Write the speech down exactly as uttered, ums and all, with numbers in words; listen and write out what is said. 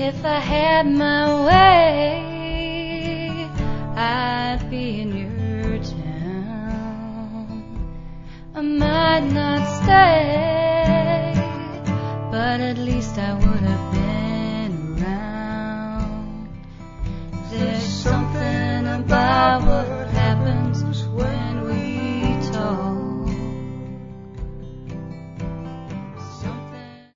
If I had my way, I'd be in your town. I might not stay, but at least I would have been